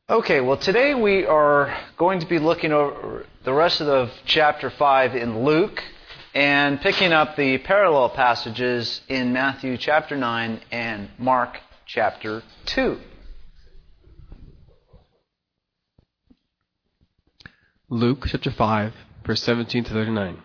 Okay, well, today we are going to be looking over the rest of chapter 5 in Luke and picking up the parallel passages in Matthew chapter 9 and Mark chapter 2. Luke chapter 5, verse 17 to 39.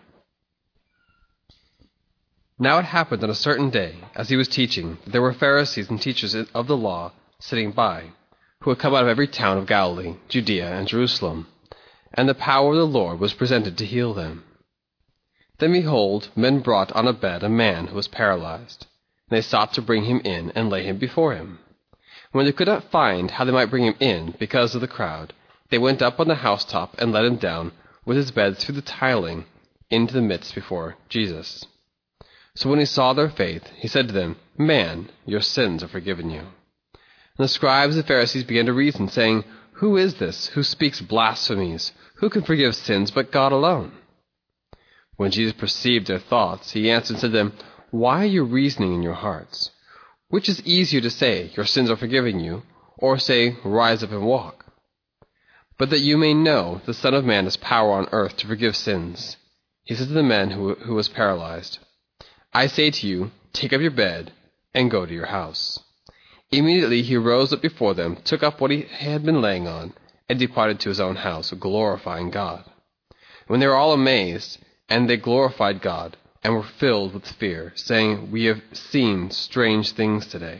Now it happened on a certain day, as he was teaching, that there were Pharisees and teachers of the law sitting by, who had come out of every town of Galilee, Judea, and Jerusalem, and the power of the Lord was presented to heal them. Then behold, men brought on a bed a man who was paralyzed, and they sought to bring him in and lay him before him. When they could not find how they might bring him in because of the crowd, they went up on the housetop and let him down with his bed through the tiling into the midst before Jesus. So when he saw their faith, he said to them, "Man, your sins are forgiven you." And the scribes and Pharisees began to reason, saying, "Who is this who speaks blasphemies? Who can forgive sins but God alone?" When Jesus perceived their thoughts, he answered and said to them, "Why are you reasoning in your hearts? Which is easier to say, 'Your sins are forgiven you,' or say, 'Rise up and walk'? But that you may know the Son of Man has power on earth to forgive sins," he said to the man who was paralyzed, "I say to you, take up your bed and go to your house." Immediately he rose up before them, took up what he had been laying on, and departed to his own house, glorifying God. When they were all amazed, and they glorified God, and were filled with fear, saying, "We have seen strange things today."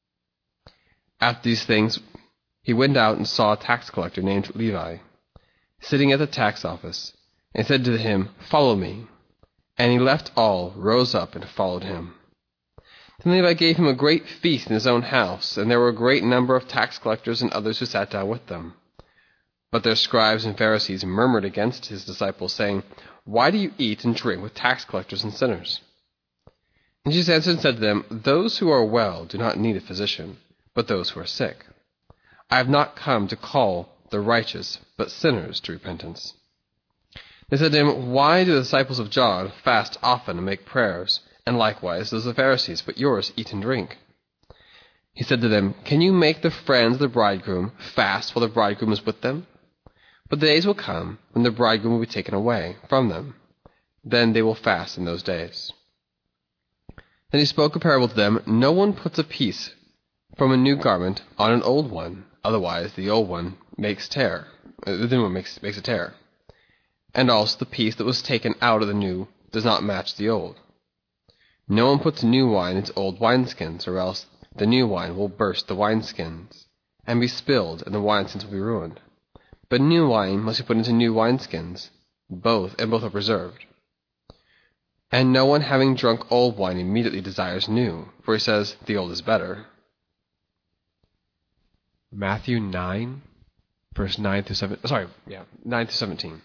After these things, he went out and saw a tax collector named Levi, sitting at the tax office, and said to him, "Follow me." And he left all, rose up, and followed him. Then Levi gave him a great feast in his own house, and there were a great number of tax collectors and others who sat down with them. But their scribes and Pharisees murmured against his disciples, saying, "Why do you eat and drink with tax collectors and sinners?" And Jesus answered and said to them, "Those who are well do not need a physician, but those who are sick. I have not come to call the righteous, but sinners to repentance." They said to him, "Why do the disciples of John fast often and make prayers, and likewise those of the Pharisees, but yours eat and drink?" He said to them, "Can you make the friends of the bridegroom fast while the bridegroom is with them? But the days will come when the bridegroom will be taken away from them. Then they will fast in those days." Then he spoke a parable to them. "No one puts a piece from a new garment on an old one, otherwise the old one makes tear. The new one makes a tear. And also the piece that was taken out of the new does not match the old. No one puts new wine into old wineskins, or else the new wine will burst the wineskins, and be spilled, and the wineskins will be ruined. But new wine must be put into new wineskins, both are preserved. And no one having drunk old wine immediately desires new, for he says, 'The old is better.'" Matthew 9, verse 9 through 17.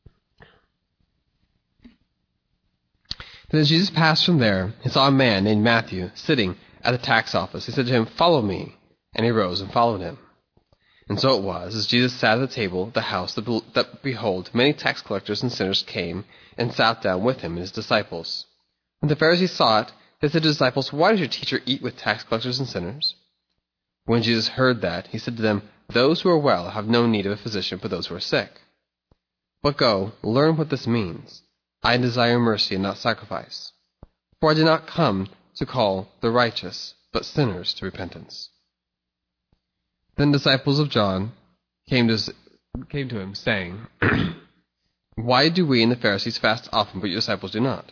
Then as Jesus passed from there, he saw a man named Matthew sitting at the tax office. He said to him, "Follow me." And he rose and followed him. And so it was, as Jesus sat at the table at the house, that behold, many tax collectors and sinners came and sat down with him and his disciples. When the Pharisees saw it, they said to his disciples, "Why does your teacher eat with tax collectors and sinners?" When Jesus heard that, he said to them, "Those who are well have no need of a physician, but those who are sick. But go, learn what this means. I desire mercy and not sacrifice. For I did not come to call the righteous, but sinners to repentance." Then disciples of John came to him, saying, "Why do we and the Pharisees fast often, but your disciples do not?"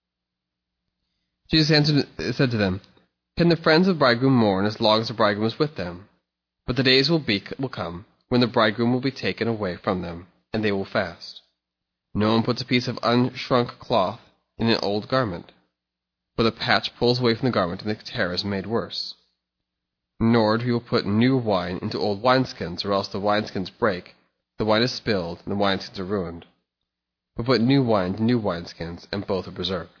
Jesus answered and said to them, "Can the friends of the bridegroom mourn as long as the bridegroom is with them? But the days will come when the bridegroom will be taken away from them, and they will fast. No one puts a piece of unshrunk cloth in an old garment, for the patch pulls away from the garment, and the tear is made worse. Nor do people put new wine into old wineskins, or else the wineskins break, the wine is spilled, and the wineskins are ruined. But put new wine into new wineskins, and both are preserved."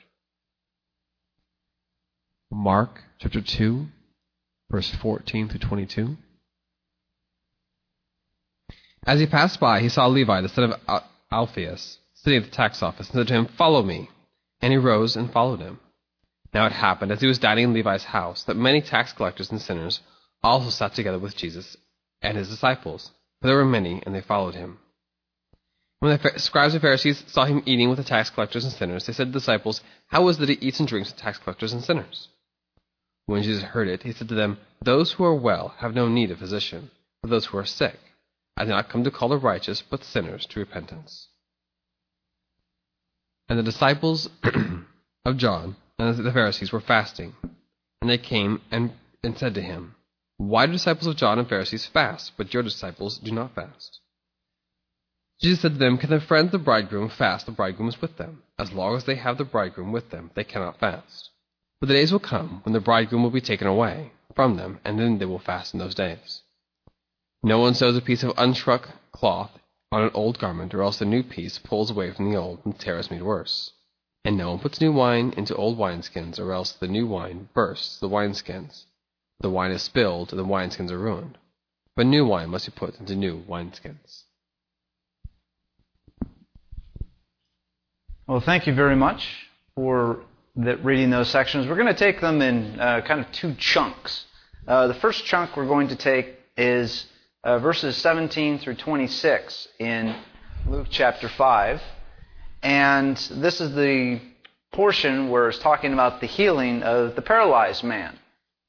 Mark chapter 2, verse 14 through 22. As he passed by, he saw Levi, the son of Alphaeus, sitting at the tax office, and said to him, "Follow me." And he rose and followed him. Now it happened, as he was dining in Levi's house, that many tax collectors and sinners also sat together with Jesus and his disciples. for there were many, and they followed him. When the scribes and Pharisees saw him eating with the tax collectors and sinners, they said to the disciples, "How is it he eats and drinks with tax collectors and sinners?" When Jesus heard it, he said to them, "Those who are well have no need of a physician, but those who are sick. I did not come to call the righteous, but sinners to repentance." And the disciples of John and the Pharisees were fasting, and they came and said to him, "Why do disciples of John and Pharisees fast, but your disciples do not fast?" Jesus said to them, "Can the friends of the bridegroom fast? The bridegroom is with them. As long as they have the bridegroom with them, they cannot fast. But the days will come when the bridegroom will be taken away from them, and then they will fast in those days. No one sews a piece of unshrunk cloth on an old garment, or else the new piece pulls away from the old, and the tear is made worse. And no one puts new wine into old wineskins, or else the new wine bursts the wineskins. The wine is spilled, and the wineskins are ruined. But new wine must be put into new wineskins." Well, thank you very much for reading those sections. We're going to take them in kind of two chunks. The first chunk we're going to take is verses 17 through 26 in Luke chapter 5. And this is the portion where it's talking about the healing of the paralyzed man.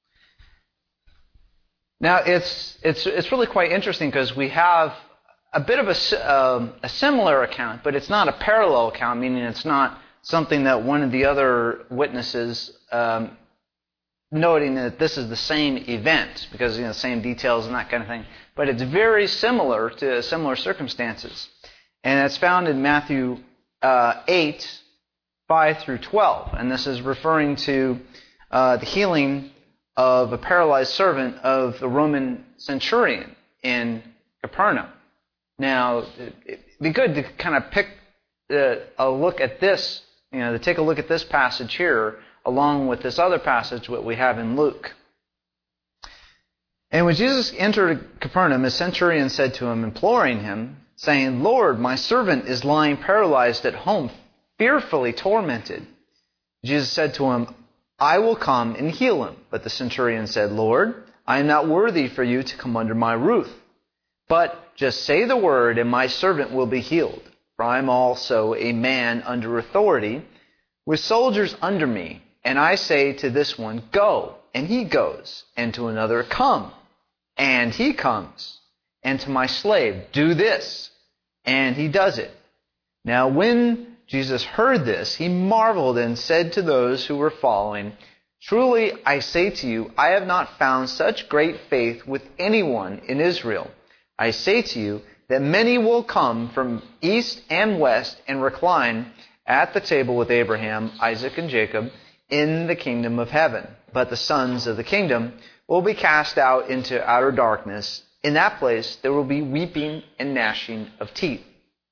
Now, it's really quite interesting because we have a bit of a similar account, but it's not a parallel account, meaning it's not something that one of the other witnesses noting that this is the same event because same details and that kind of thing. But it's very similar to similar circumstances, and it's found in Matthew 8, 5 through 12, and this is referring to the healing of a paralyzed servant of the Roman centurion in Capernaum. Now, it'd be good to kind of take a look at this passage here along with this other passage what we have in Luke. And when Jesus entered Capernaum, a centurion said to him, imploring him, saying, "Lord, my servant is lying paralyzed at home, fearfully tormented." Jesus said to him, "I will come and heal him." But the centurion said, "Lord, I am not worthy for you to come under my roof. But just say the word, and my servant will be healed. For I am also a man under authority, with soldiers under me. And I say to this one, 'Go,' and he goes. And to another, 'Come,' and he comes. And to my slave, 'Do this,' and he does it." Now when Jesus heard this, he marveled and said to those who were following, "Truly I say to you, I have not found such great faith with anyone in Israel. I say to you that many will come from east and west and recline at the table with Abraham, Isaac, and Jacob in the kingdom of heaven. But the sons of the kingdom will be cast out into outer darkness. In that place there will be weeping and gnashing of teeth."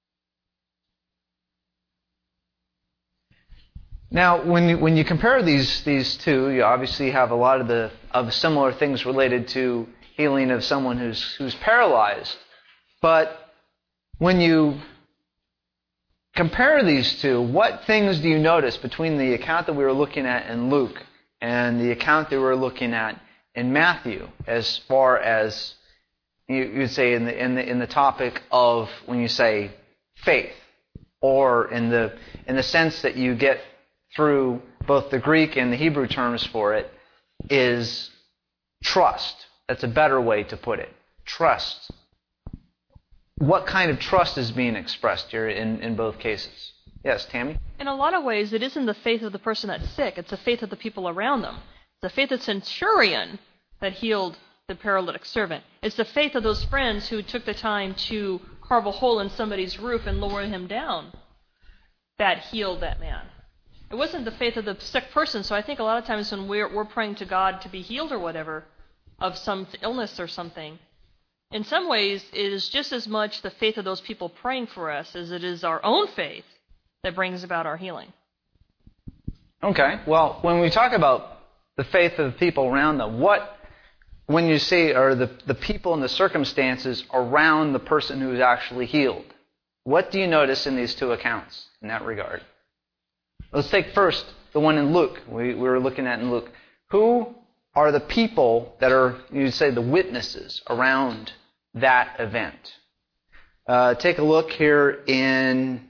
Now, when you compare these two, you obviously have a lot of similar things related to healing of someone who's paralyzed. But when you compare these two, what things do you notice between the account that we were looking at in Luke and the account that we were looking at in Matthew, as far as you'd say in the topic of when you say faith, or in the sense that you get through both the Greek and the Hebrew terms for it, is trust. That's a better way to put it. Trust. What kind of trust is being expressed here in both cases? Yes, Tammy? In a lot of ways, it isn't the faith of the person that's sick. It's the faith of the people around them. It's the faith of the centurion that healed the paralytic servant. It's the faith of those friends who took the time to carve a hole in somebody's roof and lower him down that healed that man. It wasn't the faith of the sick person. So I think a lot of times when we're praying to God to be healed or whatever of some illness or something, in some ways it is just as much the faith of those people praying for us as it is our own faith that brings about our healing. Okay. Well, when we talk about the faith of the people around them, when you see are the people and the circumstances around the person who is actually healed, what do you notice in these two accounts in that regard? Let's take first the one in Luke. We were looking at in Luke. Who are the people that are, you'd say, the witnesses around that event. Take a look here in,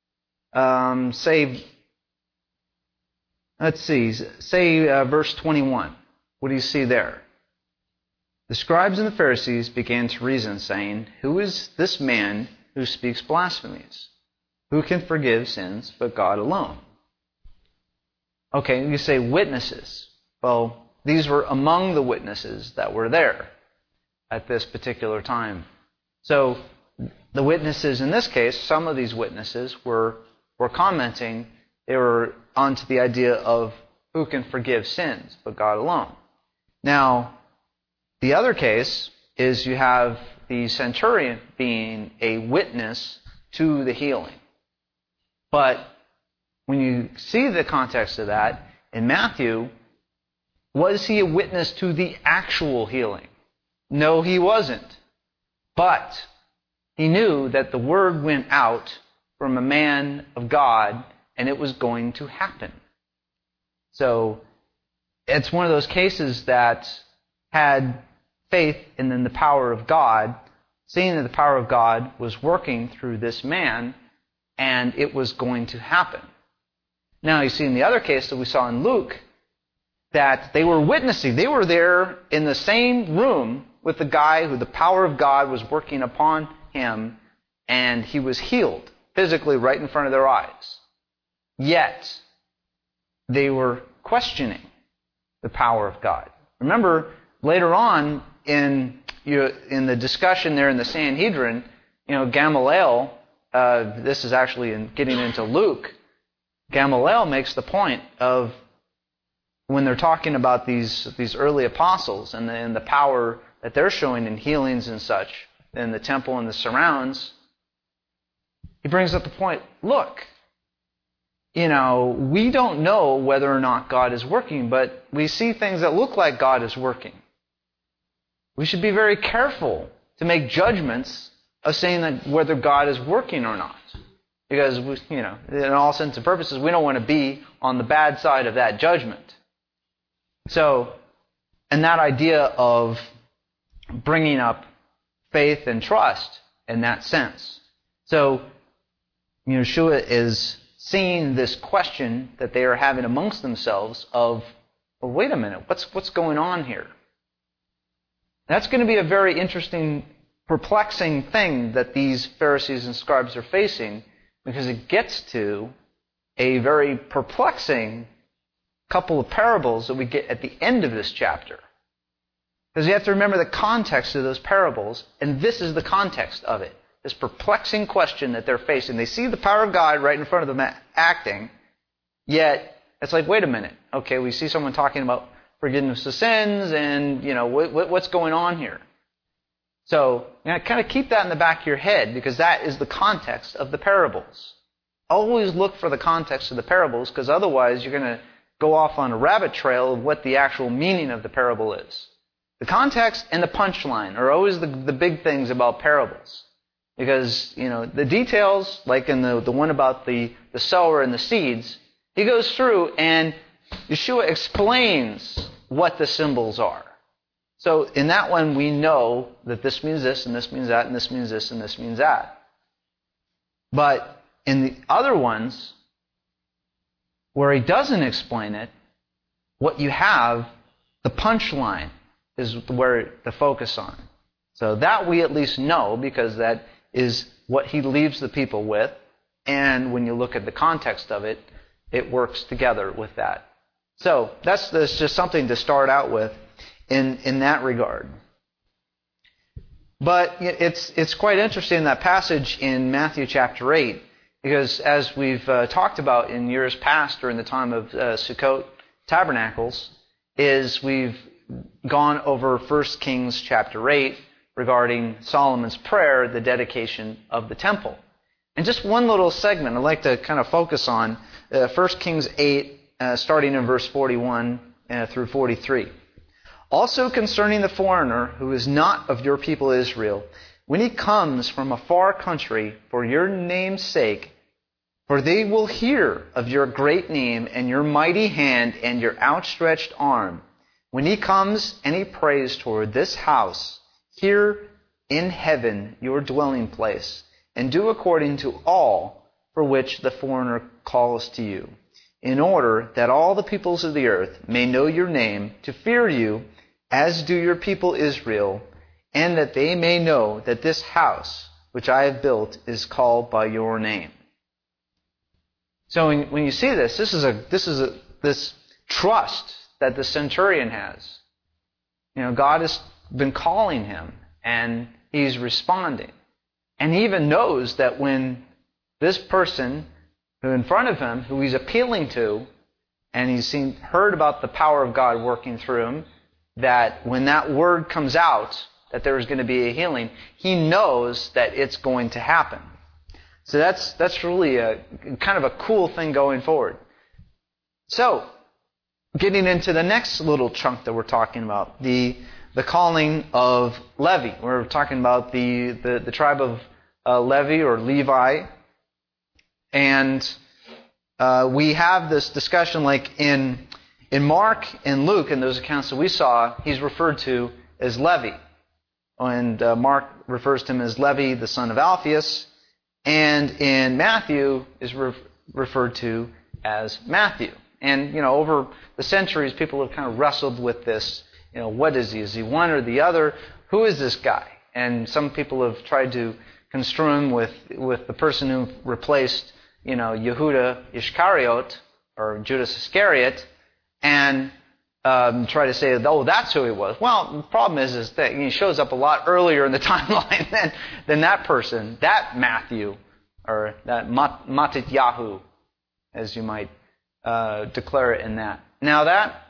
say verse 21. What do you see there? The scribes and the Pharisees began to reason, saying, "Who is this man who speaks blasphemies? Who can forgive sins but God alone?" Okay, you say witnesses. Well, these were among the witnesses that were there at this particular time. So the witnesses in this case, some of these witnesses were commenting. They were onto the idea of who can forgive sins but God alone. Now, the other case is you have the centurion being a witness to the healing. But when you see the context of that, in Matthew, was he a witness to the actual healing? No, he wasn't. But he knew that the word went out from a man of God, and it was going to happen. So it's one of those cases that had faith in the power of God, seeing that the power of God was working through this man, and it was going to happen. Now, you see in the other case that we saw in Luke, that they were witnessing. They were there in the same room with the guy who the power of God was working upon him, and he was healed physically right in front of their eyes. Yet, they were questioning the power of God. Remember, later on in the discussion there in the Sanhedrin, Gamaliel, this is actually getting into Luke, Gamaliel makes the point of when they're talking about these early apostles and the power that they're showing in healings and such in the temple and the surrounds, he brings up the point, look, we don't know whether or not God is working, but we see things that look like God is working. We should be very careful to make judgments of saying that whether God is working or not. Because, in all intents and purposes, we don't want to be on the bad side of that judgment. So, and that idea of bringing up faith and trust in that sense. So, Yeshua is seeing this question that they are having amongst themselves of, well, wait a minute, what's going on here? That's going to be a very interesting, perplexing thing that these Pharisees and scribes are facing, because it gets to a very perplexing couple of parables that we get at the end of this chapter. Because you have to remember the context of those parables, and this is the context of it. This perplexing question that they're facing. They see the power of God right in front of them acting, yet it's like, wait a minute. Okay, we see someone talking about forgiveness of sins, and, what's going on here? So, kind of keep that in the back of your head, because that is the context of the parables. Always look for the context of the parables, because otherwise you're going to go off on a rabbit trail of what the actual meaning of the parable is. The context and the punchline are always the big things about parables. Because, the details, like in the one about the sower and the seeds, he goes through and Yeshua explains what the symbols are. So in that one, we know that this means this, and this means that, and this means this, and this means that. But in the other ones, where he doesn't explain it, what you have, the punchline, is where the focus on. So that we at least know, because that is what he leaves the people with, and when you look at the context of it, it works together with that. So that's just something to start out with in that regard. But it's quite interesting, that passage in Matthew chapter 8, because as we've talked about in years past during the time of Sukkot Tabernacles, is we've gone over 1 Kings chapter 8 regarding Solomon's prayer, the dedication of the temple. And just one little segment I'd like to kind of focus on, 1 Kings 8, starting in verse 41 through 43. Also concerning the foreigner who is not of your people Israel, when he comes from a far country for your name's sake, for they will hear of your great name and your mighty hand and your outstretched arm. When he comes and he prays toward this house, here in heaven your dwelling place, and do according to all for which the foreigner calls to you, in order that all the peoples of the earth may know your name, to fear you, as do your people Israel, and that they may know that this house which I have built is called by your name. So when you see this, this trust that the centurion has. God has been calling him, and he's responding. And he even knows that when this person who in front of him, who he's appealing to, and he's heard about the power of God working through him, that when that word comes out, that there is going to be a healing, he knows that it's going to happen. So that's really a kind of a cool thing going forward. So, getting into the next little chunk that we're talking about, the calling of Levi. We're talking about the tribe of Levi or Levi. And we have this discussion like in Mark and Luke, in those accounts that we saw, he's referred to as Levi. And Mark refers to him as Levi, the son of Alphaeus. And in Matthew is referred to as Matthew. And, over the centuries, people have kind of wrestled with this. What is he? Is he one or the other? Who is this guy? And some people have tried to construe him with the person who replaced, Yehuda Iscariot, or Judas Iscariot, and try to say, oh, that's who he was. Well, the problem is that he shows up a lot earlier in the timeline than that person, that Matthew, or that Matityahu, as you might declare it in that. Now that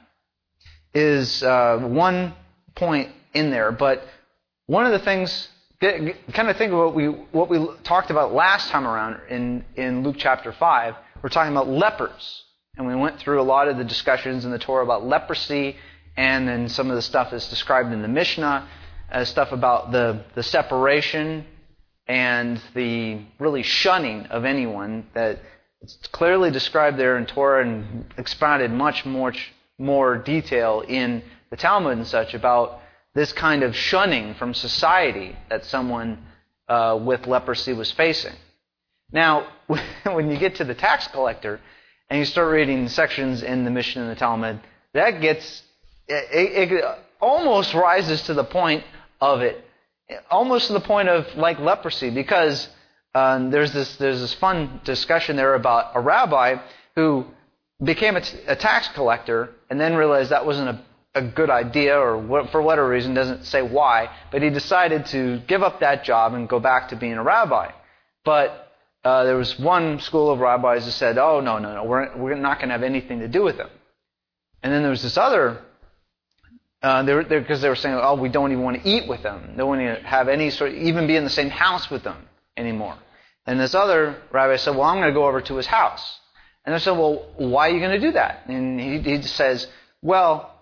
is one point in there, but one of the things, kind of think of what we talked about last time around in Luke chapter 5. We're talking about lepers. And we went through a lot of the discussions in the Torah about leprosy, and then some of the stuff is described in the Mishnah, stuff about the separation and the really shunning of anyone, that it's clearly described there in Torah and expounded much more detail in the Talmud and such about this kind of shunning from society that someone with leprosy was facing. Now, when you get to the tax collector, and you start reading sections in the Mishnah and the Talmud, that gets, it almost rises to the point of it, almost to the point of like leprosy, because there's this fun discussion there about a rabbi who became a tax collector and then realized that wasn't a good idea, or for whatever reason, doesn't say why, but he decided to give up that job and go back to being a rabbi. But there was one school of rabbis that said, oh, no, we're not going to have anything to do with them. And then there was this other, because they were saying, oh, we don't even want to eat with them. They don't want to have any sort of, even be in the same house with them anymore. And this other rabbi said, well, I'm going to go over to his house. And they said, well, why are you going to do that? And he says, well,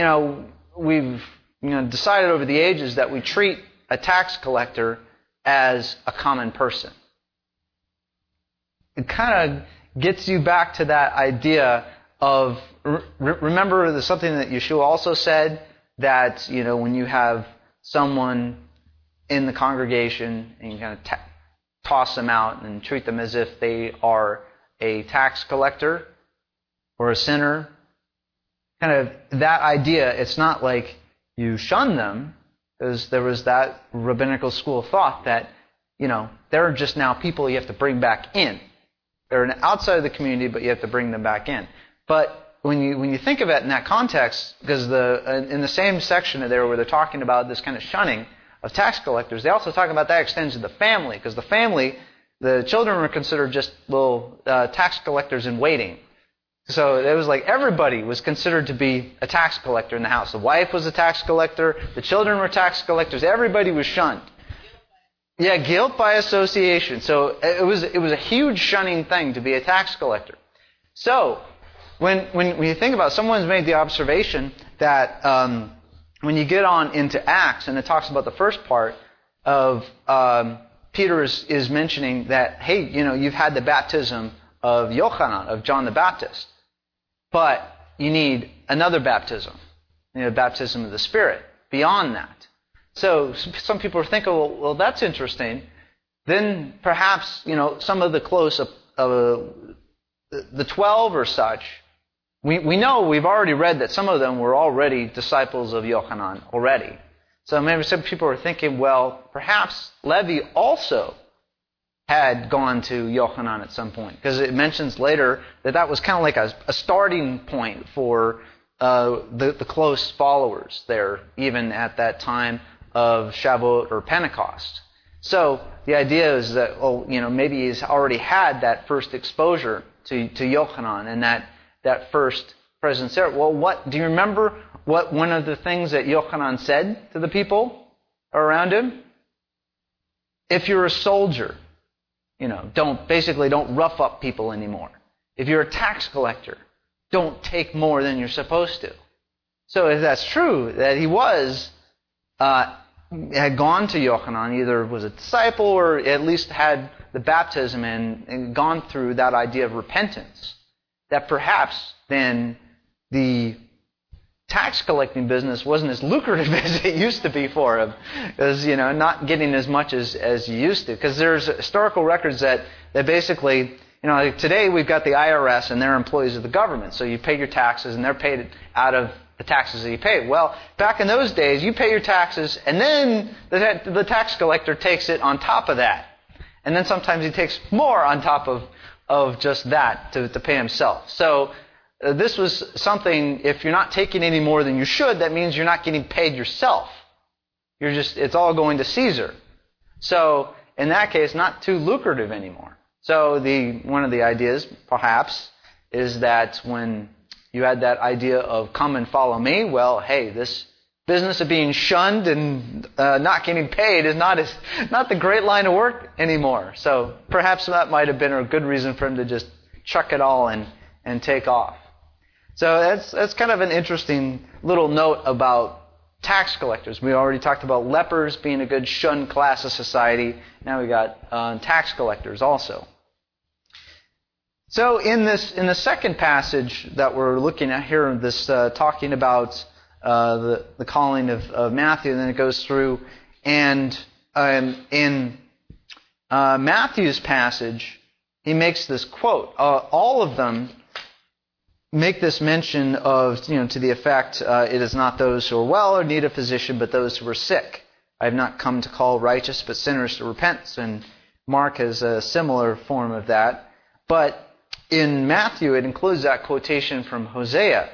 we've decided over the ages that we treat a tax collector as a common person. It kind of gets you back to that idea of, remember there's something that Yeshua also said, that, when you have someone in the congregation and you kind of toss them out and treat them as if they are a tax collector or a sinner, kind of that idea, it's not like you shun them, because there was that rabbinical school of thought that, they're just now people you have to bring back in. They're outside of the community, but you have to bring them back in. But when you think of it in that context, because in the same section there where they're talking about this kind of shunning of tax collectors, they also talk about that extends to the family, because the children were considered just little tax collectors in waiting. So it was like everybody was considered to be a tax collector in the house. The wife was a tax collector, the children were tax collectors, everybody was shunned. Yeah, guilt by association. So it was a huge shunning thing to be a tax collector. So when you think about it, someone's made the observation that when you get on into Acts, and it talks about the first part of Peter is mentioning that, hey, you've had the baptism of Yochanan, of John the Baptist, but you need another baptism, the baptism of the Spirit beyond that. So some people are thinking, well, that's interesting. Then perhaps, some of the the 12 or such, we know, we've already read that some of them were already disciples of Yochanan already. So maybe some people are thinking, well, perhaps Levi also had gone to Yochanan at some point, because it mentions later that was kind of like a starting point for the close followers there, even at that time of Shavuot or Pentecost. So the idea is that, maybe he's already had that first exposure to Yochanan and that first presence there. Well, do you remember what one of the things that Yochanan said to the people around him? If you're a soldier, don't rough up people anymore. If you're a tax collector, don't take more than you're supposed to. So if that's true, that he had gone to Yochanan, either was a disciple or at least had the baptism and gone through that idea of repentance, that perhaps then the tax collecting business wasn't as lucrative as it used to be for him, because not getting as much as you used to. Because there's historical records that basically, like today we've got the IRS and they're employees of the government, so you pay your taxes and they're paid out of the taxes that you pay. Well, back in those days, you pay your taxes and then the tax collector takes it on top of that, and then sometimes he takes more on top of just that to pay himself. So this was something, if you're not taking any more than you should, that means you're not getting paid yourself. It's all going to Caesar. So in that case, not too lucrative anymore. So one of the ideas, perhaps, is that when you had that idea of come and follow me, well, hey, this business of being shunned and not getting paid is not the great line of work anymore. So perhaps that might have been a good reason for him to just chuck it all and take off. So that's kind of an interesting little note about tax collectors. We already talked about lepers being a good shunned class of society. Now we got tax collectors also. So in the second passage that we're looking at here, this talking about the calling of Matthew, and then it goes through, and in Matthew's passage, he makes this quote. All of them make this mention of, to the effect, it is not those who are well or need a physician, but those who are sick. I have not come to call righteous, but sinners to repentance. And Mark has a similar form of that. But in Matthew, it includes that quotation from Hosea.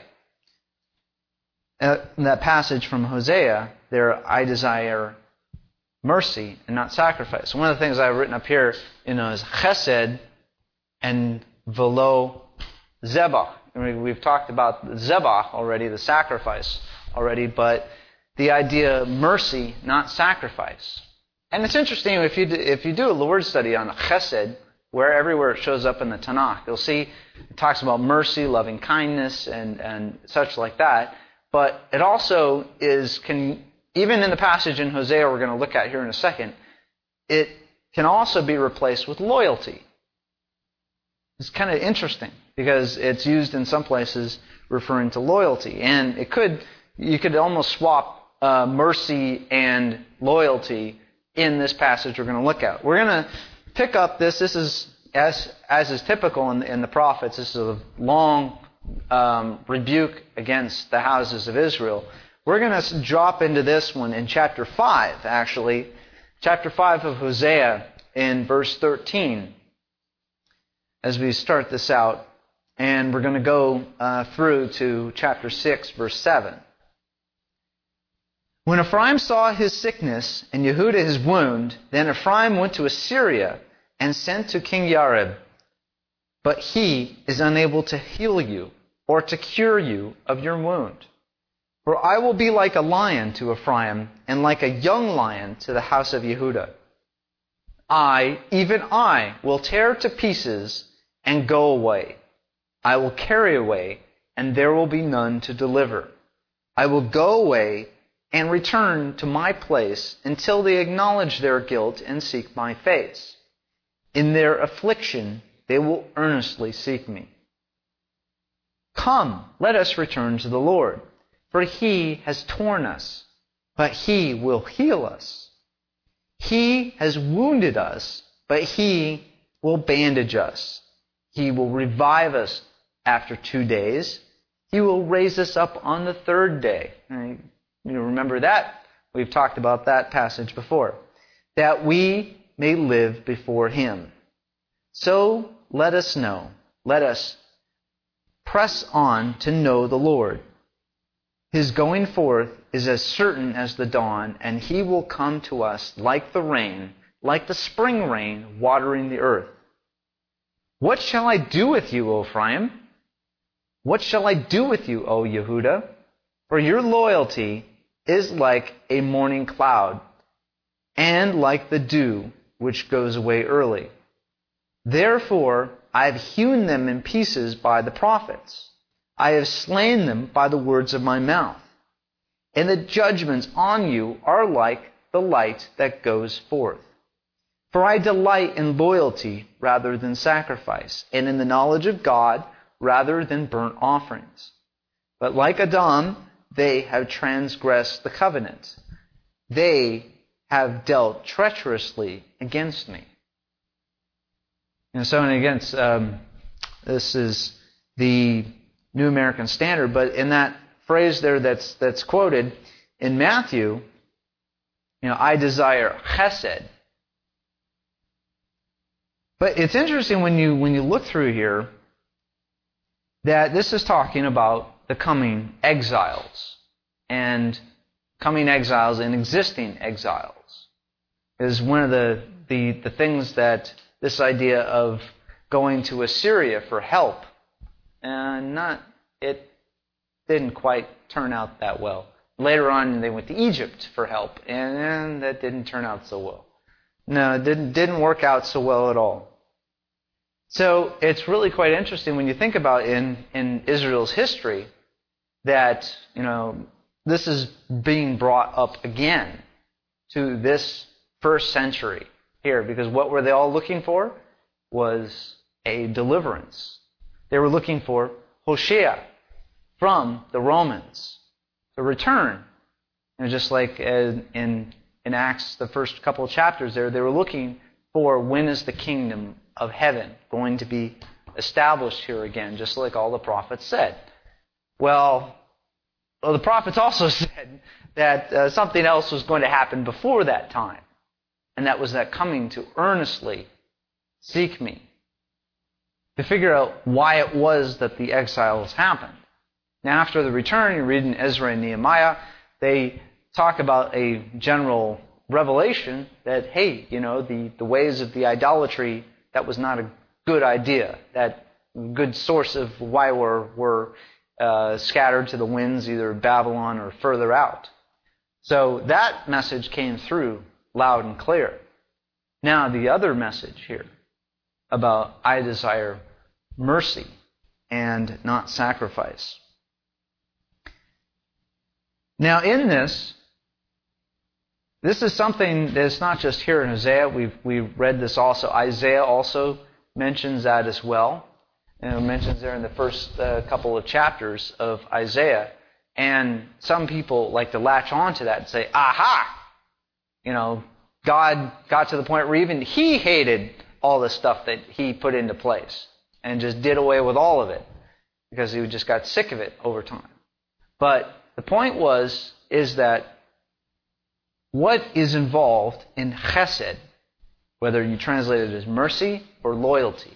That passage from Hosea, there, I desire mercy and not sacrifice. One of the things I've written up here, is chesed and velo zebach. We've talked about zebach already, the sacrifice already, but the idea of mercy, not sacrifice. And it's interesting, if you do a word study on chesed, everywhere it shows up in the Tanakh, you'll see it talks about mercy, loving kindness, and such like that. But it also even in the passage in Hosea we're going to look at here in a second, it can also be replaced with loyalty. It's kind of interesting because it's used in some places referring to loyalty. And you could almost swap mercy and loyalty in this passage we're going to look at. We're going to pick up this. This is, as is typical in the prophets, this is a long rebuke against the houses of Israel. We're going to drop into this one in chapter 5, actually. Chapter 5 of Hosea in verse 13. As we start this out, and we're going to go through to chapter 6, verse 7. When Ephraim saw his sickness and Yehudah his wound, then Ephraim went to Assyria and sent to King Yareb. But he is unable to heal you or to cure you of your wound. For I will be like a lion to Ephraim and like a young lion to the house of Yehudah. I, even I, will tear to pieces and go away. I will carry away, and there will be none to deliver. I will go away and return to my place until they acknowledge their guilt and seek my face. In their affliction, they will earnestly seek me. Come, let us return to the Lord, for he has torn us. but He will heal us. He has wounded us, but He will bandage us. He will revive us after 2 days. He will raise us up on the 3rd day. You remember that? We've talked about that passage before. That we may live before Him. So let us know. Let us press on to know the Lord. His going forth is as certain as the dawn, and He will come to us like the rain, like the spring rain watering the earth. What shall I do with you, O Ephraim? What shall I do with you, O Yehuda? For your loyalty is like a morning cloud, and like the dew which goes away early. Therefore I have hewn them in pieces by the prophets. I have slain them by the words of my mouth. And the judgments on you are like the light that goes forth. For I delight in loyalty rather than sacrifice, and in the knowledge of God rather than burnt offerings. But like Adam, they have transgressed the covenant. They have dealt treacherously against me. So, and against, this is the New American Standard, but in that phrase there that's quoted in Matthew, I desire chesed. But it's interesting when you look through here that this is talking about the coming exiles and existing exiles. Is one of the things that this idea of going to Assyria for help, it didn't quite turn out that well. Later on, they went to Egypt for help, and that didn't turn out so well. No, it didn't work out so well at all. So it's really quite interesting when you think about in Israel's history that this is being brought up again to this first century here, because what were they all looking for was a deliverance. They were looking for Hoshea from the Romans to return. Just like in Acts, the first couple of chapters there, they were looking for when is the kingdom of heaven going to be established here again, just like all the prophets said. Well, the prophets also said that something else was going to happen before that time, and that was that coming to earnestly seek me, to figure out why it was that the exiles happened. Now, after the return, you read in Ezra and Nehemiah, they talk about a general revelation that, hey, the ways of the idolatry, that was not a good idea. That good source of why we're scattered to the winds, either Babylon or further out. So that message came through loud and clear. Now, the other message here about I desire mercy and not sacrifice. Now, in this is something that's not just here in Hosea. We've read this also. Isaiah also mentions that as well. And it mentions there in the first couple of chapters of Isaiah. And some people like to latch on to that and say, aha! God got to the point where even He hated all the stuff that He put into place and just did away with all of it because He just got sick of it over time. But the point is that what is involved in chesed, whether you translate it as mercy or loyalty,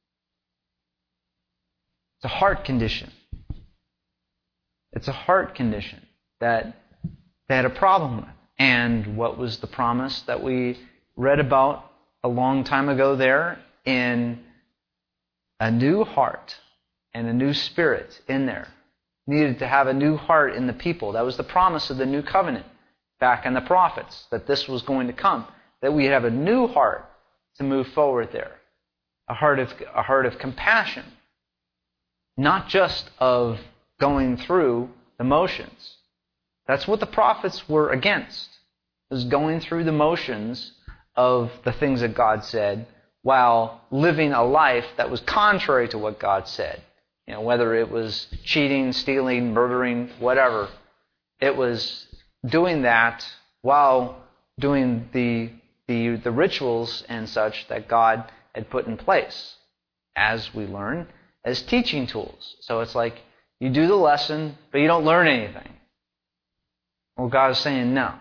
it's a heart condition. It's a heart condition that they had a problem with. And what was the promise that we read about a long time ago there? In a new heart and a new spirit in there. Needed to have a new heart in the people. That was the promise of the new covenant back in the prophets, that this was going to come. That we'd have a new heart to move forward there. A heart of compassion. Not just of going through the motions. That's what the prophets were against. Was going through the motions of the things that God said while living a life that was contrary to what God said. Whether it was cheating, stealing, murdering, whatever. It was doing that while doing the rituals and such that God had put in place, as we learn, as teaching tools. So it's like you do the lesson, but you don't learn anything. Well, God is saying, no.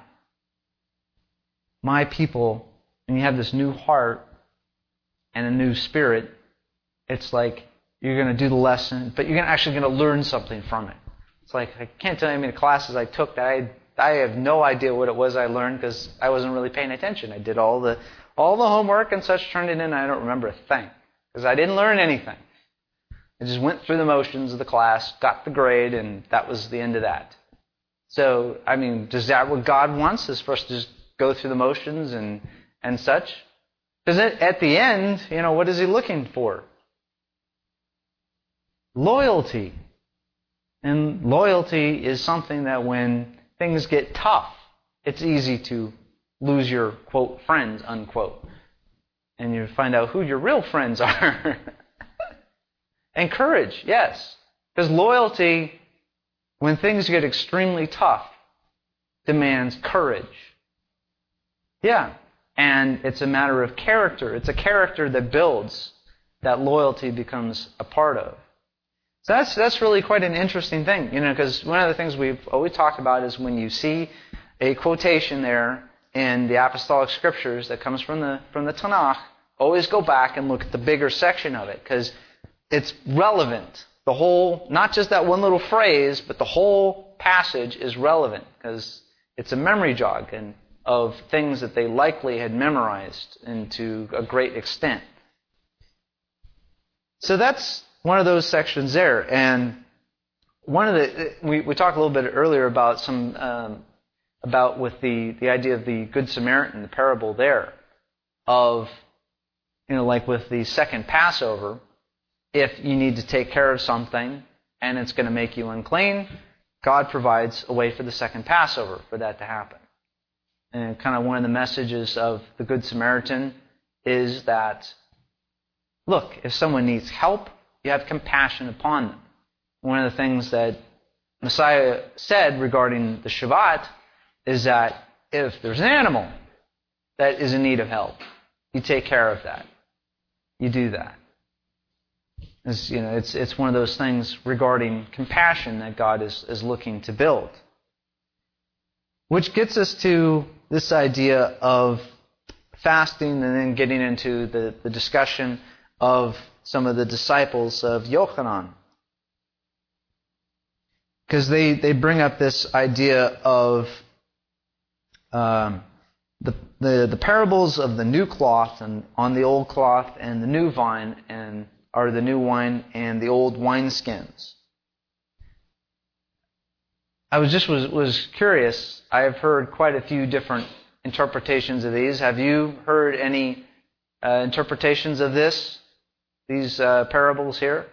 My people, when you have this new heart and a new spirit, it's like you're going to do the lesson, but you're actually going to learn something from it. It's like, I can't tell you how many classes I took that I have no idea what it was I learned because I wasn't really paying attention. I did all the homework and such, turned it in, and I don't remember a thing because I didn't learn anything. I just went through the motions of the class, got the grade, and that was the end of that. So, I mean, is that what God wants, is for us to just go through the motions and such? Because at the end, what is He looking for? Loyalty. And loyalty is something that when things get tough, it's easy to lose your, quote, friends, unquote. And you find out who your real friends are. And courage, yes. Because loyalty, when things get extremely tough, demands courage. Yeah. And it's a matter of character. It's a character that builds, that loyalty becomes a part of. So that's really quite an interesting thing, because one of the things we've always talked about is when you see a quotation there in the apostolic scriptures that comes from the Tanakh, always go back and look at the bigger section of it, because it's relevant. The whole, not just that one little phrase, but the whole passage is relevant, because it's a memory jog of things that they likely had memorized and to a great extent. So that's one of those sections there. And one of we talked a little bit earlier about with the idea of the Good Samaritan, the parable there, of, like with the second Passover, if you need to take care of something and it's going to make you unclean, God provides a way for the second Passover for that to happen. And kind of one of the messages of the Good Samaritan is that, look, if someone needs help, you have compassion upon them. One of the things that Messiah said regarding the Shabbat is that if there's an animal that is in need of help, you take care of that. You do that. It's one of those things regarding compassion that God is looking to build. Which gets us to this idea of fasting and then getting into the discussion of some of the disciples of Yochanan. Because they bring up this idea of the parables of the new cloth and on the old cloth and the new vine or the new wine and the old wineskins. I was curious. I have heard quite a few different interpretations of these. Have you heard any interpretations of these parables here?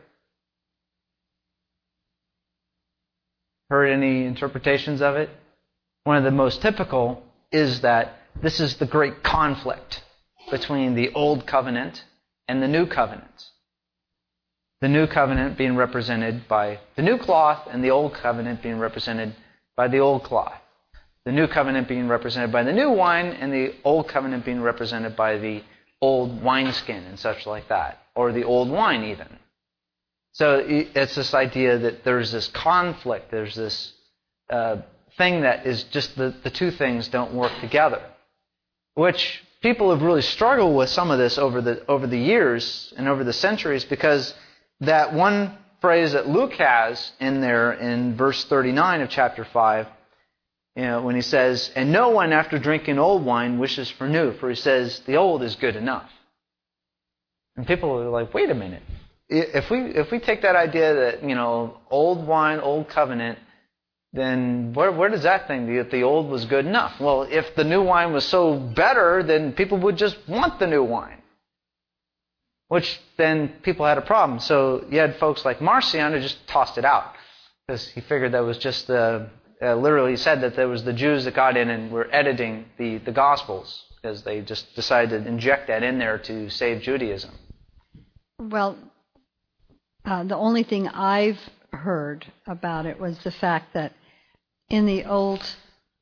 Heard any interpretations of it? One of the most typical is that this is the great conflict between the Old Covenant and the New Covenant. The New Covenant being represented by the new cloth and the Old Covenant being represented by the old cloth. The New Covenant being represented by the new wine and the Old Covenant being represented by the old wineskin and such like that. Or the old wine even. So it's this idea that there's this conflict, there's this thing that is just the two things don't work together. Which people have really struggled with some of this over the years and over the centuries, because that one phrase that Luke has in there in verse 39 of chapter 5, when he says, "And no one after drinking old wine wishes for new, for he says, the old is good enough." And people are like, wait a minute. If we take that idea that, old wine, old covenant, then where does that thing that the old was good enough? Well, if the new wine was so better, then people would just want the new wine. Which then people had a problem. So you had folks like Marcion who just tossed it out. Because he figured that was just literally said that there was the Jews that got in and were editing the Gospels. Because they just decided to inject that in there to save Judaism. Well, the only thing I've heard about it was the fact that in the Old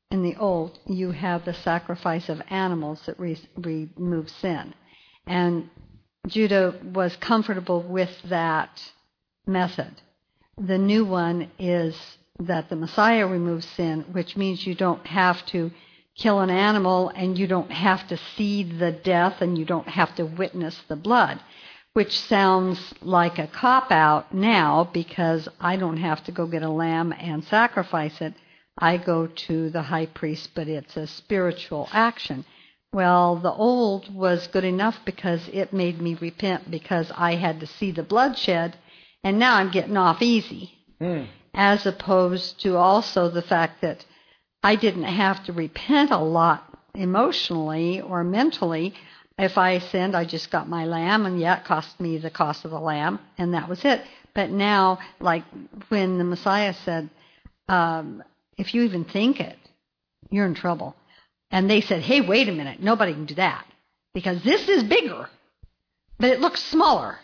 in the Old, you have the sacrifice of animals that remove sin. And Judah was comfortable with that method. The new one is that the Messiah removes sin, which means you don't have to kill an animal and you don't have to see the death and you don't have to witness the blood, which sounds like a cop-out now because I don't have to go get a lamb and sacrifice it. I go to the high priest, but it's a spiritual action. Well, the old was good enough because it made me repent because I had to see the bloodshed, and now I'm getting off easy. As opposed to also the fact that I didn't have to repent a lot emotionally or mentally. If I sinned, I just got my lamb, and it cost me the cost of the lamb, and that was it. But now, like when the Messiah said, if you even think it, you're in trouble. And they said, hey, wait a minute, nobody can do that, because this is bigger, but it looks smaller.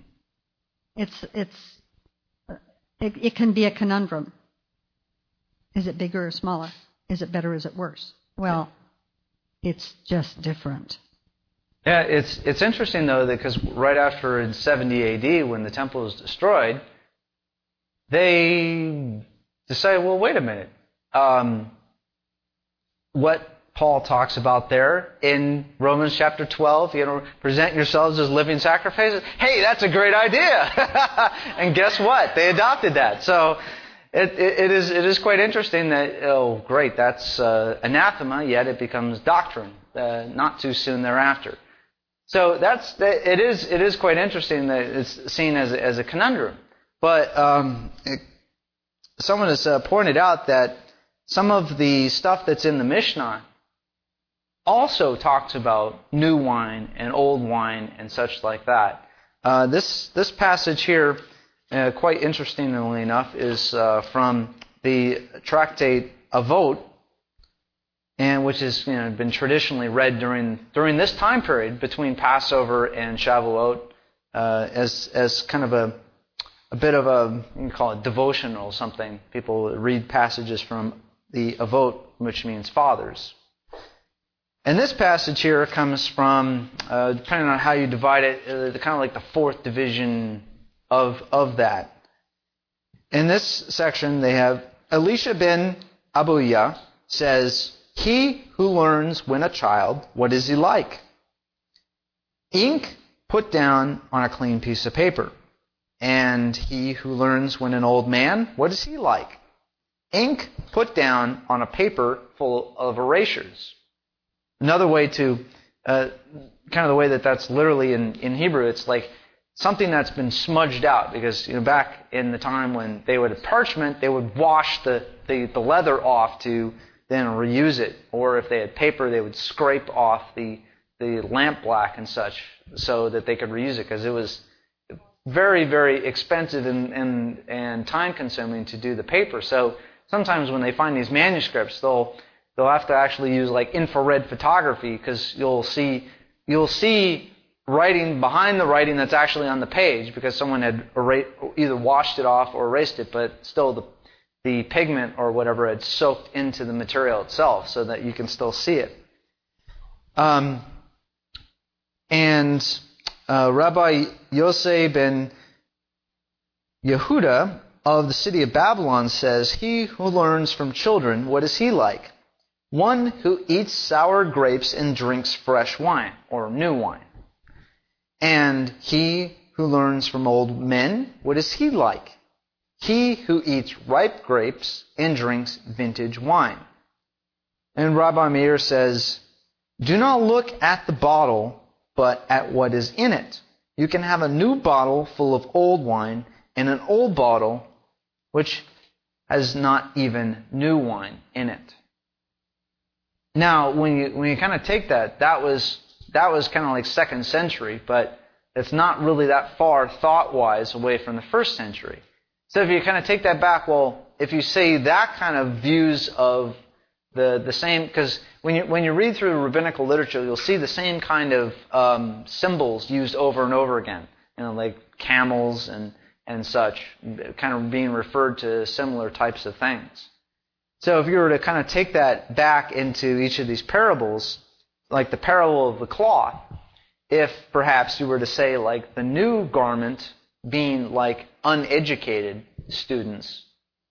It can be a conundrum. Is it bigger or smaller? Is it better or is it worse? Well, it's just different. Yeah, it's interesting, though, because right after in 70 A.D., when the temple was destroyed, they decided, well, wait a minute. What Paul talks about there in Romans chapter 12, present yourselves as living sacrifices. Hey, that's a great idea. And guess what? They adopted that. So it is quite interesting that, oh, great, that's anathema, yet it becomes doctrine not too soon thereafter. So it is quite interesting that it's seen as a conundrum. But someone has pointed out that some of the stuff that's in the Mishnah also talks about new wine and old wine and such like that. This passage here, quite interestingly enough, is from the tractate Avot, and which has been traditionally read during this time period between Passover and Shavuot, as kind of a bit of a, you can call it devotional something. People read passages from the Avot, which means fathers. And this passage here comes from, depending on how you divide it, kind of like the fourth division of that. In this section, they have Elisha ben Abuya says, he who learns when a child, what is he like? Ink put down on a clean piece of paper. And he who learns when an old man, what is he like? Ink put down on a paper full of erasures. Another way to, kind of the way that's literally in Hebrew, it's like something that's been smudged out. Because back in the time when they would have parchment, they would wash the leather off to then reuse it. Or if they had paper, they would scrape off the lamp black and such so that they could reuse it. Because it was very, very expensive and time-consuming to do the paper. So sometimes when they find these manuscripts, they'll have to actually use like infrared photography, because you'll see writing behind the writing that's actually on the page, because someone had either washed it off or erased it, but still the pigment or whatever had soaked into the material itself, so that you can still see it. Rabbi Yosei ben Yehuda of the city of Babylon says, he who learns from children, what is he like? One who eats sour grapes and drinks fresh wine, or new wine. And he who learns from old men, what is he like? He who eats ripe grapes and drinks vintage wine. And Rabbi Meir says, do not look at the bottle, but at what is in it. You can have a new bottle full of old wine, and an old bottle which has not even new wine in it. Now, when you kind of take that was kind of like 2nd century, but it's not really that far thought-wise away from the 1st century. So if you kind of take that back, well, if you say that kind of views of the same, because when you read through rabbinical literature, you'll see the same kind of symbols used over and over again, like camels and such, kind of being referred to similar types of things. So if you were to kind of take that back into each of these parables, like the parable of the cloth, if perhaps you were to say like the new garment being like uneducated students,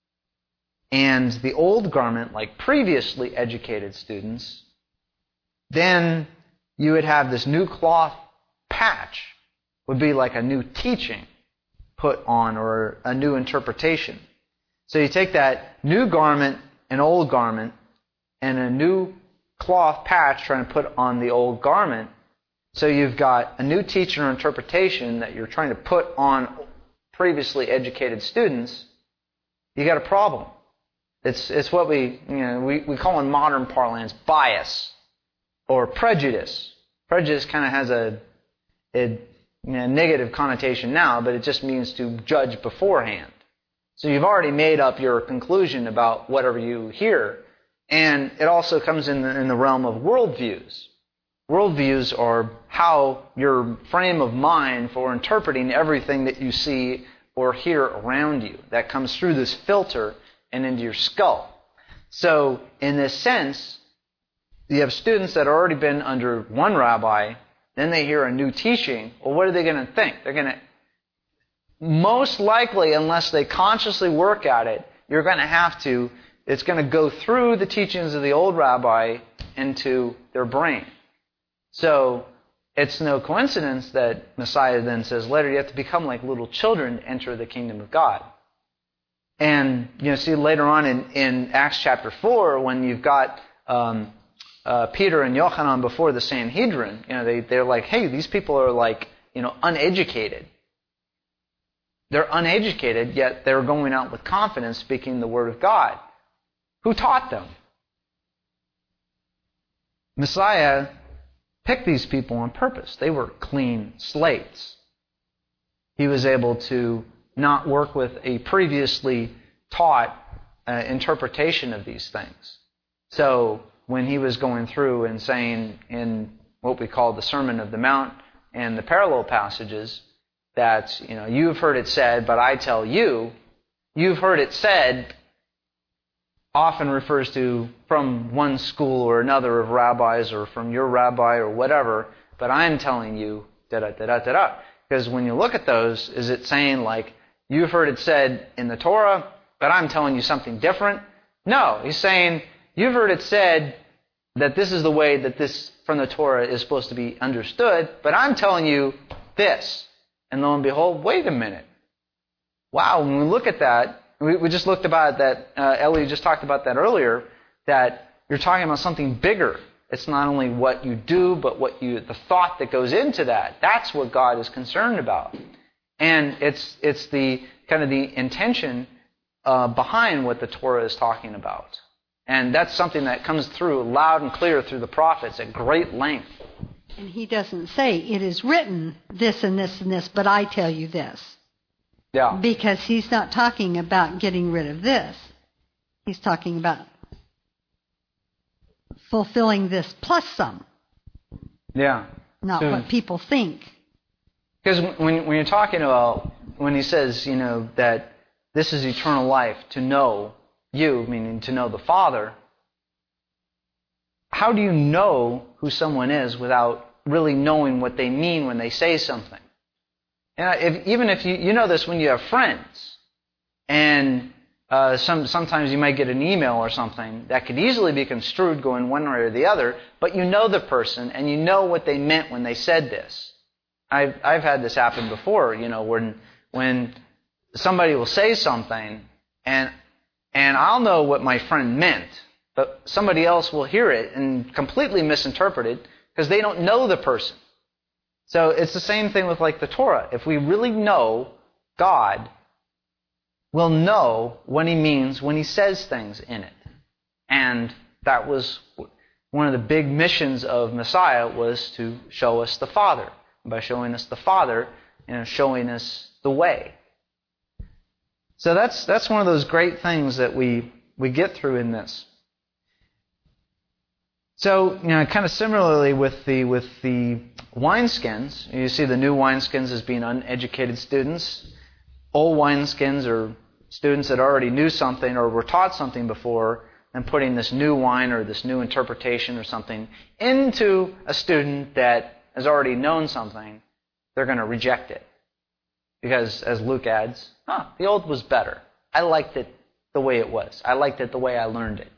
and the old garment like previously educated students, then you would have this new cloth patch would be like a new teaching put on or a new interpretation. So you take that new garment, an old garment, and a new cloth patch trying to put on the old garment. So you've got a new teaching or interpretation that you're trying to put on previously educated students. You got a problem. It's what we call in modern parlance bias or prejudice. Prejudice kind of has a negative connotation now, but it just means to judge beforehand. So you've already made up your conclusion about whatever you hear, and it also comes in the realm of worldviews. Worldviews are how your frame of mind for interpreting everything that you see or hear around you. That comes through this filter and into your skull. So in this sense, you have students that have already been under one rabbi, then they hear a new teaching. Well, what are they going to think? They're going to, most likely, unless they consciously work at it, you're going to have to, it's going to go through the teachings of the old rabbi into their brain. So it's no coincidence that Messiah then says later, you have to become like little children to enter the kingdom of God. And see later on in Acts chapter 4, when you've got Peter and Yochanan before the Sanhedrin, they're like, hey, these people are like, uneducated. They're uneducated, yet they're going out with confidence speaking the word of God. Who taught them? Messiah picked these people on purpose. They were clean slates. He was able to not work with a previously taught interpretation of these things. So when he was going through and saying in what we call the Sermon of the Mount and the parallel passages that, you've heard it said, but I tell you, you've heard it said often refers to from one school or another of rabbis or from your rabbi or whatever, but I'm telling you, da-da-da-da-da-da. Because when you look at those, is it saying like, you've heard it said in the Torah, but I'm telling you something different? No, he's saying, you've heard it said that this is the way that this from the Torah is supposed to be understood, but I'm telling you this. And lo and behold, wait a minute. Wow, when we look at that, we just looked about that, Ellie just talked about that earlier, that you're talking about something bigger. It's not only what you do, but the thought that goes into that. That's what God is concerned about. And it's the kind of the intention behind what the Torah is talking about. And that's something that comes through loud and clear through the prophets at great length. And he doesn't say, it is written this and this and this, but I tell you this. Yeah. Because he's not talking about getting rid of this. He's talking about fulfilling this plus some. Yeah. Not what people think. Because when you're talking about, when he says, that this is eternal life, to know you, meaning to know the Father, how do you know who someone is without really knowing what they mean when they say something? Even if you know this when you have friends, and sometimes you might get an email or something that could easily be construed going one way or the other, but you know the person and you know what they meant when they said this. I've had this happen before, when somebody will say something and I'll know what my friend meant, but somebody else will hear it and completely misinterpret it because they don't know the person. So it's the same thing with like the Torah. If we really know God, we'll know what He means when He says things in it. And that was one of the big missions of Messiah, was to show us the Father. And by showing us the Father, showing us the way. So that's one of those great things that we get through in this. So, kind of similarly with the wineskins, you see the new wineskins as being uneducated students. Old wineskins are students that already knew something or were taught something before, than putting this new wine or this new interpretation or something into a student that has already known something. They're going to reject it. Because, as Luke adds, the old was better. I liked it the way it was. I liked it the way I learned it.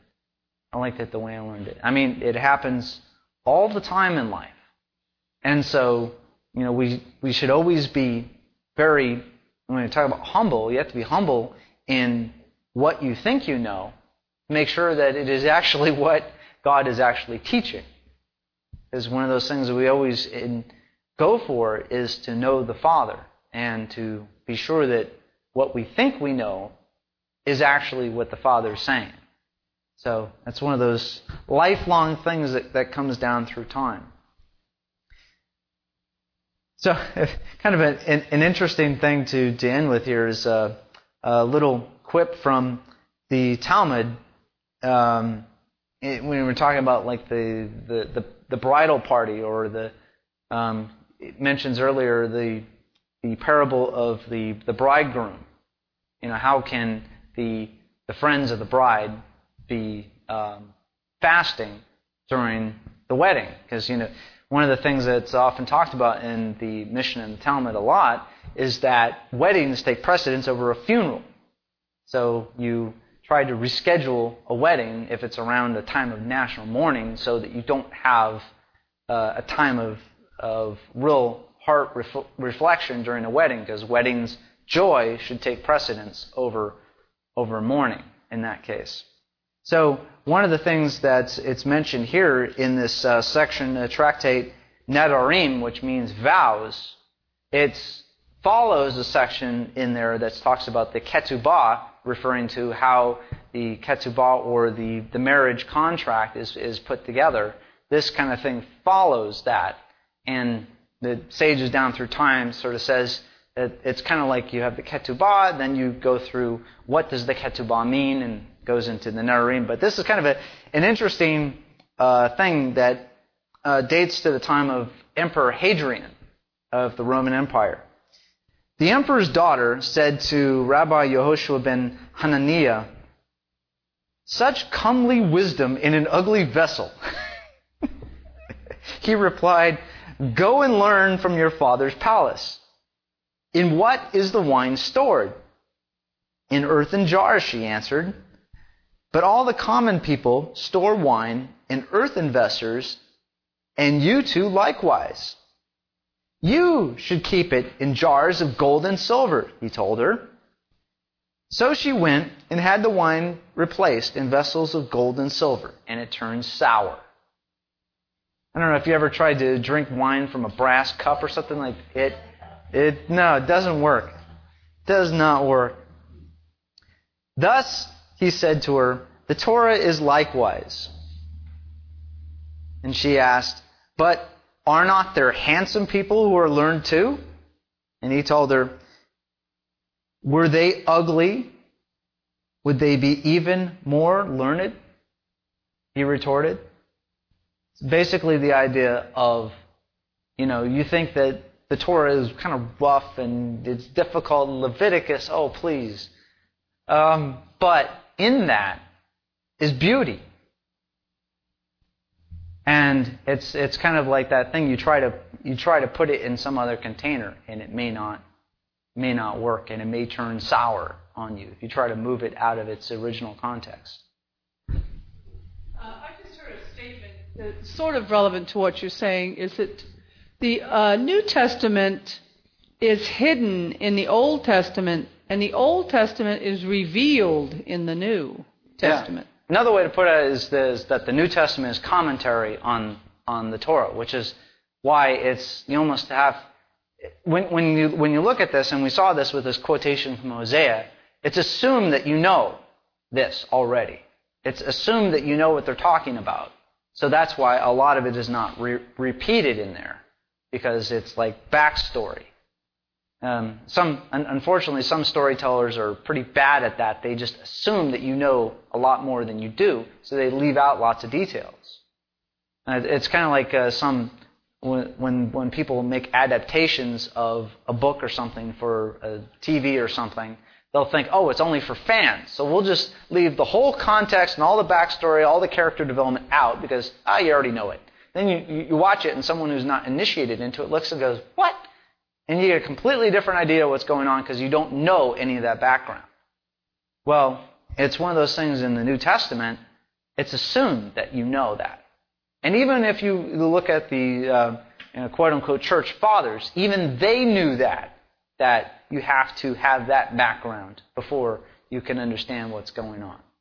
I mean, it happens all the time in life. And so, we should always be very, when we talk about humble, you have to be humble in what you think you know, make sure that it is actually what God is actually teaching. Because one of those things that we always go for is to know the Father and to be sure that what we think we know is actually what the Father is saying. So that's one of those lifelong things that comes down through time. So kind of an interesting thing to end with here is a little quip from the Talmud. When we're talking about like the bridal party, or it mentions earlier the parable of the bridegroom. How can the friends of the bride be fasting during the wedding? Because one of the things that's often talked about in the Mishnah and the Talmud a lot is that weddings take precedence over a funeral. So you try to reschedule a wedding if it's around a time of national mourning, so that you don't have a time of real heart reflection during a wedding, because weddings' joy should take precedence over mourning in that case. So one of the things that it's mentioned here in this section, tractate Nedarim, which means vows, it follows a section in there that talks about the ketubah, referring to how the ketubah, or the marriage contract, is put together. This kind of thing follows that. And the sages down through time sort of says that it's kind of like you have the ketubah, then you go through what does the ketubah mean, and goes into the Nedarim. But this is kind of an interesting thing that dates to the time of Emperor Hadrian of the Roman Empire. The emperor's daughter said to Rabbi Yehoshua ben Hananiah, "Such comely wisdom in an ugly vessel." He replied, "Go and learn from your father's palace. In what is the wine stored?" "In earthen jars," she answered. "But all the common people store wine in earthen vessels, and you too likewise." "You should keep it in jars of gold and silver," he told her. So she went and had the wine replaced in vessels of gold and silver, and it turned sour. I don't know if you ever tried to drink wine from a brass cup or something like it. No, it doesn't work. It does not work. Thus, he said to her, "The Torah is likewise." And she asked, "But are not there handsome people who are learned too?" And he told her, "Were they ugly, would they be even more learned?" He retorted. It's basically the idea of, you think that the Torah is kind of rough and it's difficult, and Leviticus, oh please. But in that is beauty. And it's kind of like that thing, you try to put it in some other container, and it may not work, and it may turn sour on you if you try to move it out of its original context. I just heard a statement that's sort of relevant to what you're saying, is that the New Testament is hidden in the Old Testament, and the Old Testament is revealed in the New Testament. Yeah. Another way to put it is that the New Testament is commentary on the Torah, which is why you almost have, when you look at this, and we saw this with this quotation from Hosea, it's assumed that you know this already. It's assumed that you know what they're talking about. So that's why a lot of it is not repeated in there, because it's like backstory. Unfortunately, some storytellers are pretty bad at that. They just assume that you know a lot more than you do, so they leave out lots of details. It's kind of like when people make adaptations of a book or something for a TV or something, they'll think, oh, it's only for fans. So we'll just leave the whole context and all the backstory, all the character development out because, you already know it. Then you watch it and someone who's not initiated into it looks and goes, what? And you get a completely different idea of what's going on because you don't know any of that background. Well, it's one of those things in the New Testament, it's assumed that you know that. And even if you look at the quote-unquote church fathers, even they knew that you have to have that background before you can understand what's going on.